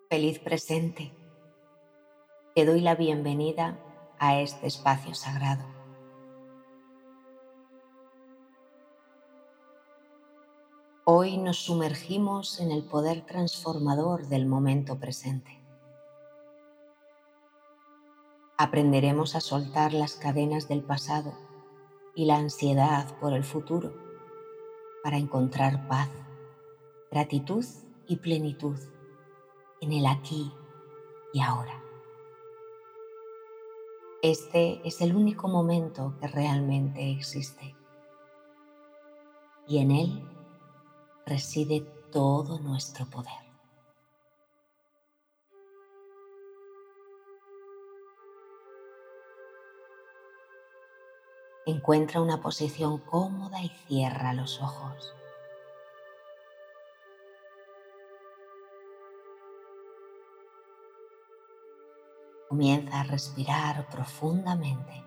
Feliz presente. Te doy la bienvenida a este espacio sagrado. Hoy nos sumergimos en el poder transformador del momento presente. Aprenderemos a soltar las cadenas del pasado y la ansiedad por el futuro para encontrar paz, gratitud y plenitud en el aquí y ahora. Este es el único momento que realmente existe y en él reside todo nuestro poder. Encuentra una posición cómoda y cierra los ojos. Comienza a respirar profundamente.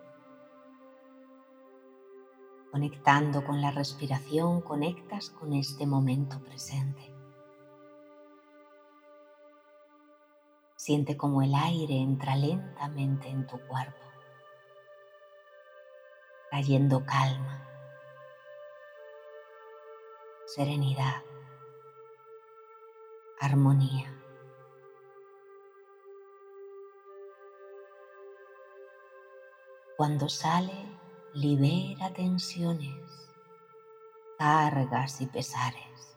Conectando con la respiración, conectas con este momento presente. Siente cómo el aire entra lentamente en tu cuerpo, trayendo calma, serenidad, armonía. Cuando sale, libera tensiones, cargas y pesares.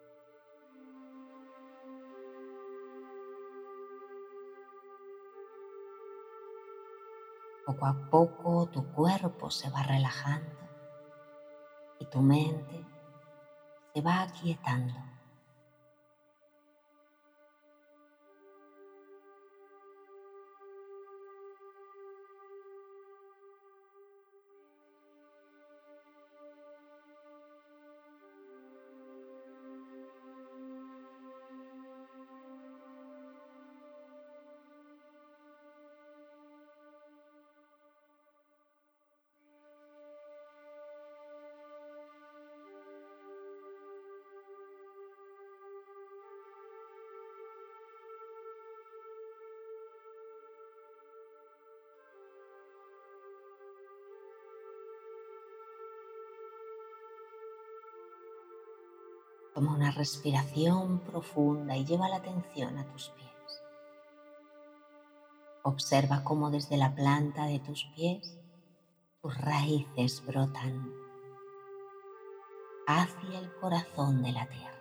Poco a poco tu cuerpo se va relajando y tu mente se va aquietando. Toma una respiración profunda y lleva la atención a tus pies. Observa cómo desde la planta de tus pies tus raíces brotan hacia el corazón de la tierra.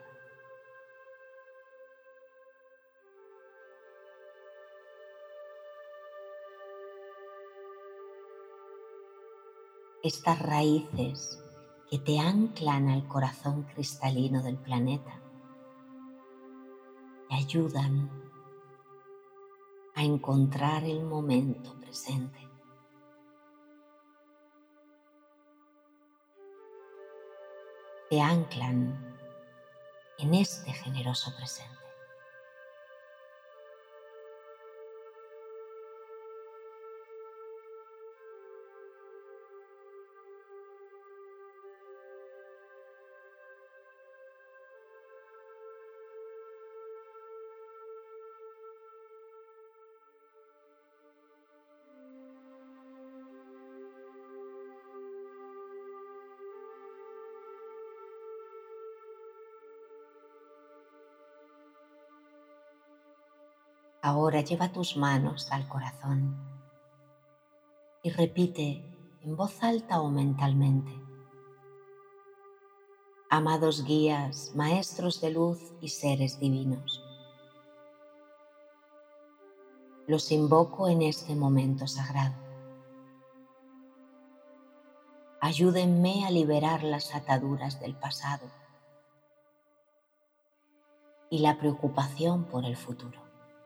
Estas raíces que te anclan al corazón cristalino del planeta te ayudan a encontrar el momento presente. Te anclan en este generoso presente. Ahora lleva tus manos al corazón y repite en voz alta o mentalmente: amados guías, maestros de luz y seres divinos, los invoco en este momento sagrado. Ayúdenme a liberar las ataduras del pasado y la preocupación por el futuro.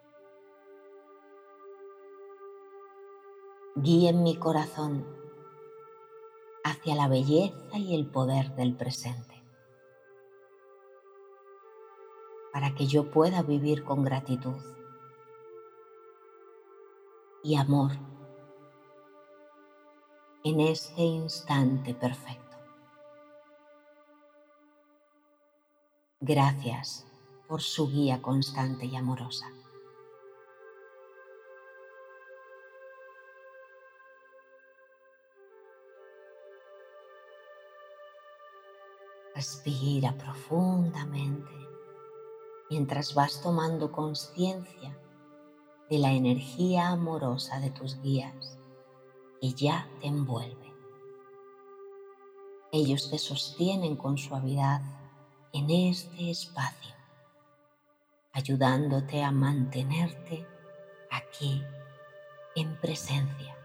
Guíen mi corazón hacia la belleza y el poder del presente, para que yo pueda vivir con gratitud y amor en este instante perfecto. Gracias por su guía constante y amorosa. Respira profundamente mientras vas tomando conciencia de la energía amorosa de tus guías que ya te envuelve. Ellos te sostienen con suavidad en este espacio, ayudándote a mantenerte aquí en presencia.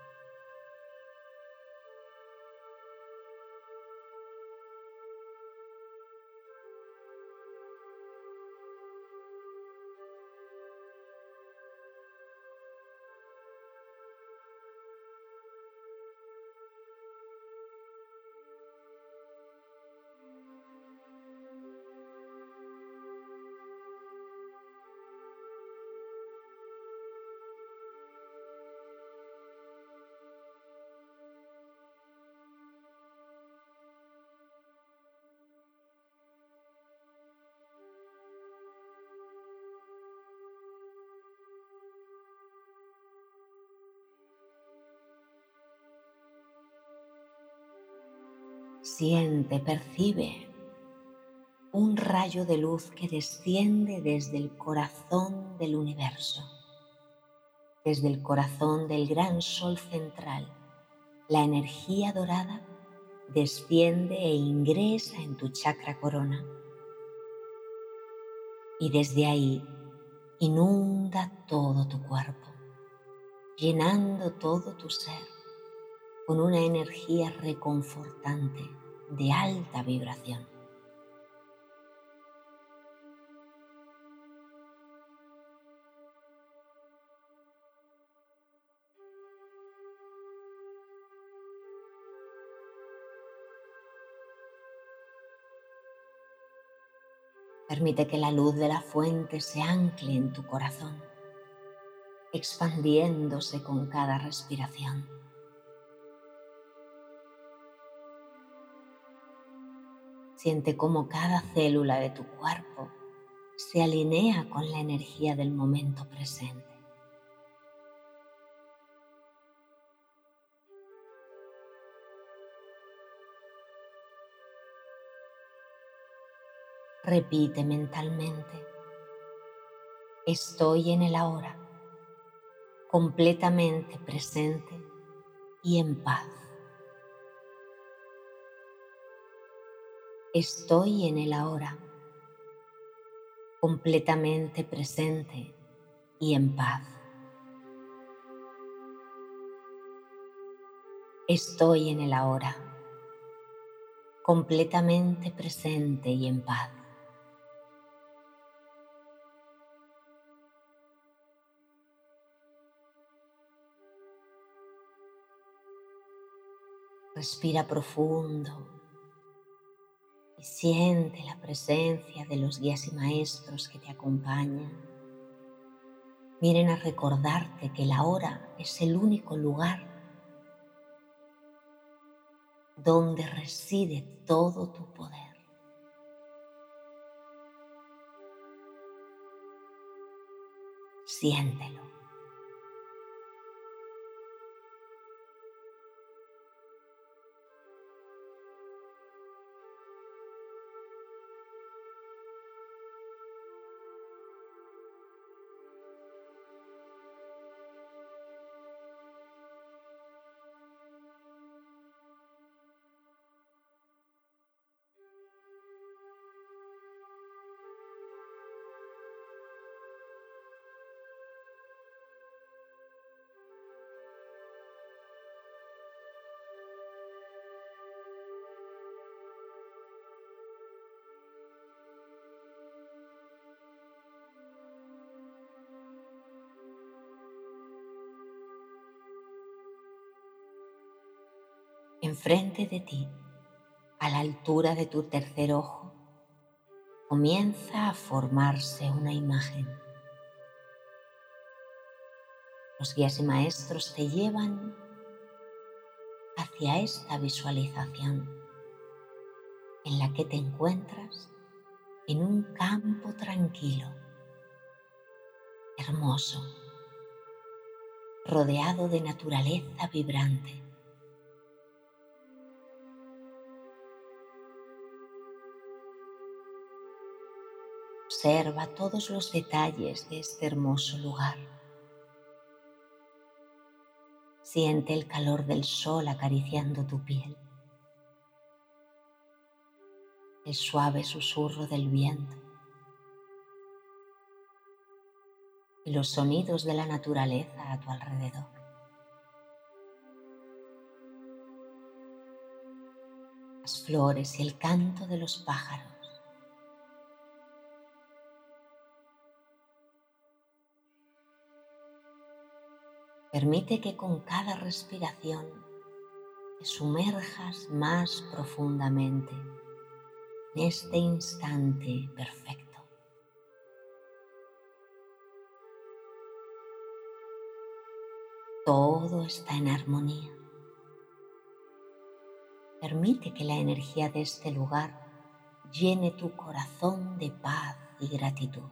Siente, percibe un rayo de luz que desciende desde el corazón del universo, desde el corazón del gran sol central. La energía dorada desciende e ingresa en tu chakra corona y desde ahí inunda todo tu cuerpo, llenando todo tu ser con una energía reconfortante de alta vibración. Permite que la luz de la fuente se ancle en tu corazón, expandiéndose con cada respiración. Siente cómo cada célula de tu cuerpo se alinea con la energía del momento presente. Repite mentalmente: estoy en el ahora, completamente presente y en paz. Estoy en el ahora, completamente presente y en paz. Estoy en el ahora, completamente presente y en paz. Respira profundo y siente la presencia de los guías y maestros que te acompañan. Vienen a recordarte que el ahora es el único lugar donde reside todo tu poder. Siéntelo. Enfrente de ti, a la altura de tu tercer ojo, comienza a formarse una imagen. Los guías y maestros te llevan hacia esta visualización en la que te encuentras en un campo tranquilo, hermoso, rodeado de naturaleza vibrante. Observa todos los detalles de este hermoso lugar. Siente el calor del sol acariciando tu piel, el suave susurro del viento y los sonidos de la naturaleza a tu alrededor. Las flores y el canto de los pájaros. Permite que con cada respiración te sumerjas más profundamente en este instante perfecto. Todo está en armonía. Permite que la energía de este lugar llene tu corazón de paz y gratitud.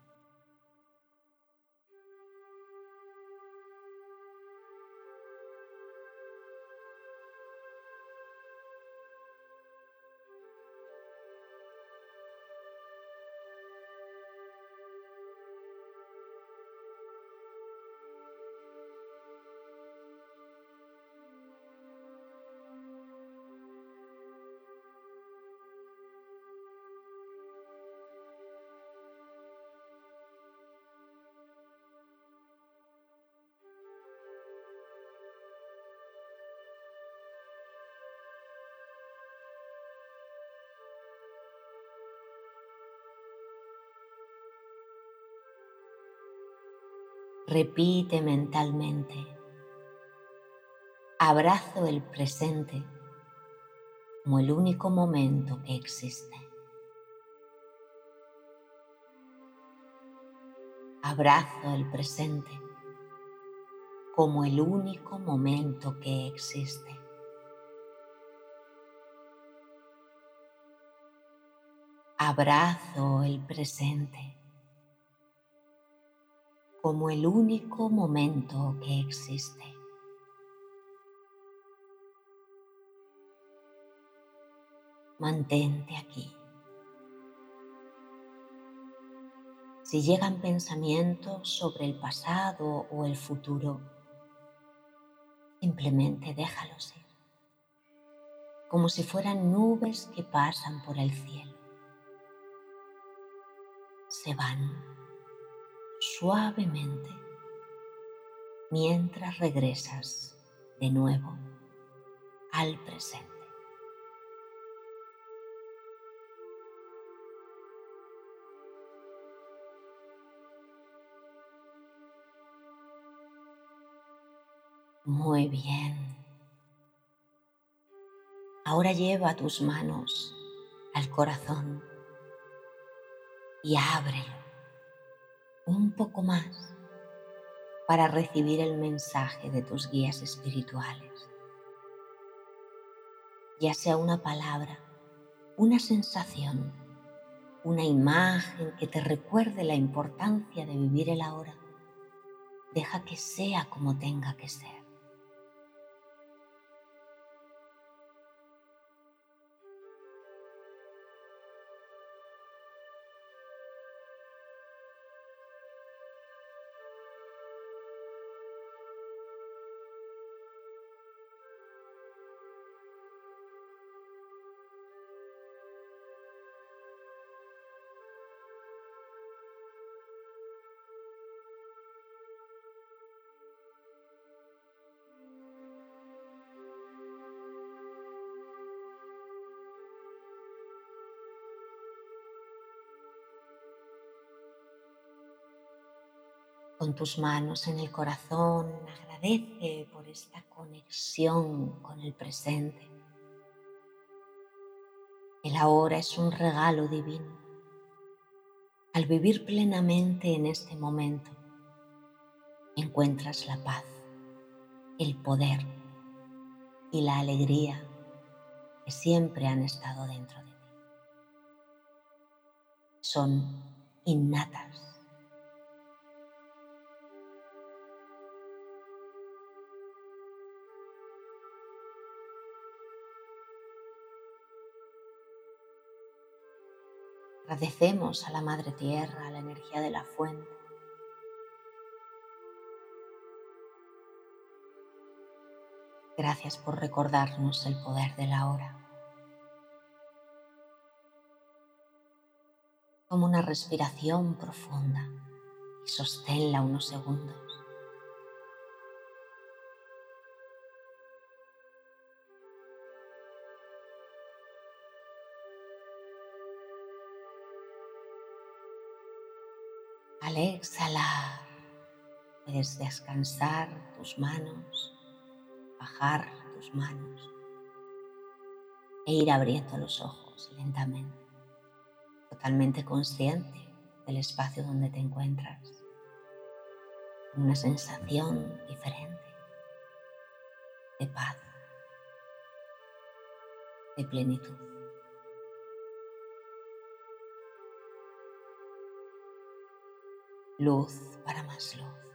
Repite mentalmente: abrazo el presente como el único momento que existe. Abrazo el presente como el único momento que existe. Abrazo el presente como el único momento que existe. Mantente aquí. Si llegan pensamientos sobre el pasado o el futuro, simplemente déjalos ir, como si fueran nubes que pasan por el cielo. Se van suavemente mientras regresas de nuevo al presente. Muy bien. Ahora lleva tus manos al corazón y ábrelo un poco más para recibir el mensaje de tus guías espirituales. Ya sea una palabra, una sensación, una imagen que te recuerde la importancia de vivir el ahora, deja que sea como tenga que ser. Con tus manos en el corazón, agradece por esta conexión con el presente. El ahora es un regalo divino. Al vivir plenamente en este momento, encuentras la paz, el poder y la alegría que siempre han estado dentro de ti. son innatas. Agradecemos a la Madre Tierra, a la energía de la fuente. Gracias por recordarnos el poder de la hora. Toma una respiración profunda y sosténla unos segundos. Al exhalar, puedes descansar tus manos, bajar tus manos e ir abriendo los ojos lentamente, totalmente consciente del espacio donde te encuentras, con una sensación diferente de paz, de plenitud. Luz para más luz.